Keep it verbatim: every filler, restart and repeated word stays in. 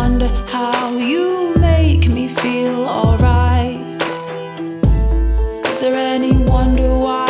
wonder how you make me feel alright? Is there any wonder why